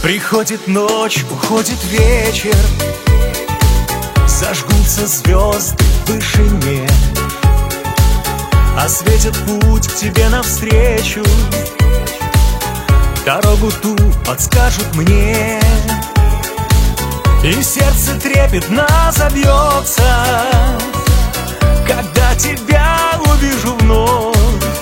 Приходит ночь, уходит вечер, зажгутся звезды в вышине, осветят путь к тебе навстречу, дорогу ту подскажут мне. И сердце трепетно забьется, когда тебя увижу вновь.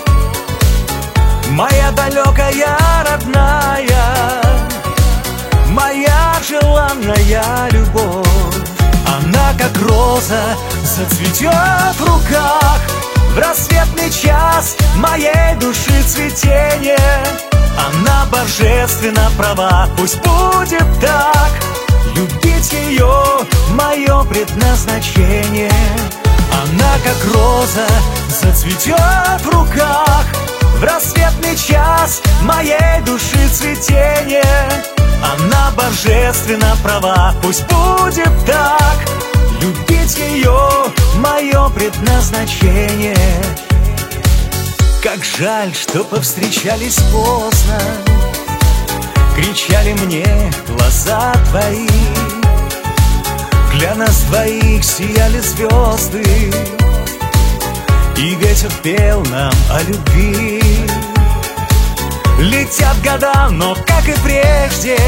Моя далекая родная, моя желанная любовь. Она как роза зацветет в руках в рассветный час моей души цветение. Она божественно права, пусть будет так. Любить ее — мое предназначение. Она как роза зацветет в руках в рассветный час моей души цветение. Она божественно права, пусть будет так. Любить ее — мое предназначение. Как жаль, что повстречались поздно, кричали мне глаза твои. Для нас двоих сияли звезды, и ветер пел нам о любви. Летят года, но, как и прежде,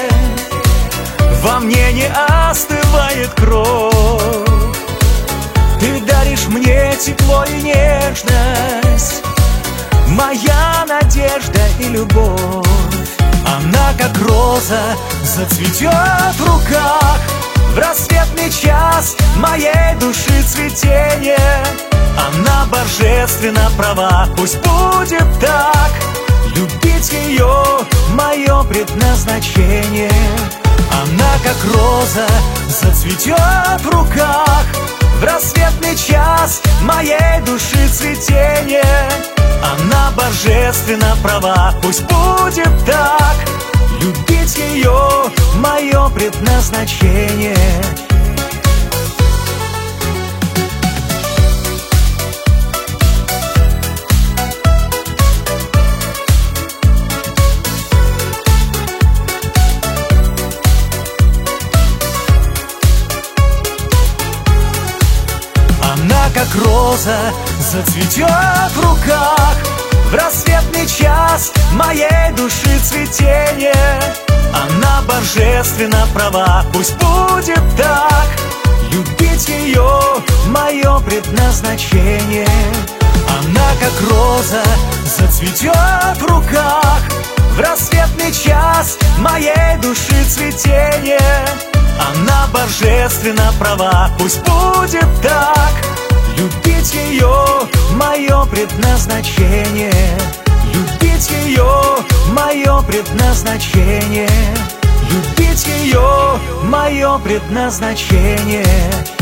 во мне не остывает кровь. Ты даришь мне тепло и нежность, моя надежда и любовь. Она как роза зацветет в руках в рассветный час моей души цветение. Она божественно права, пусть будет так. Любить ее — мое предназначение. Она как роза зацветет в руках в рассветный час моей души цветение. Она божественно права, пусть будет так. Любить ее — мое предназначение. Она как роза зацветет в руках в рассветный час моей души цветение. Она божественно права, пусть будет так. Любить ее — мое предназначение. Она как роза зацветет в руках в рассветный час моей души цветение. Она божественно права, пусть будет так. Любить ее — мое предназначение. Любить ее — мое предназначение. Любить ее — мое предназначение.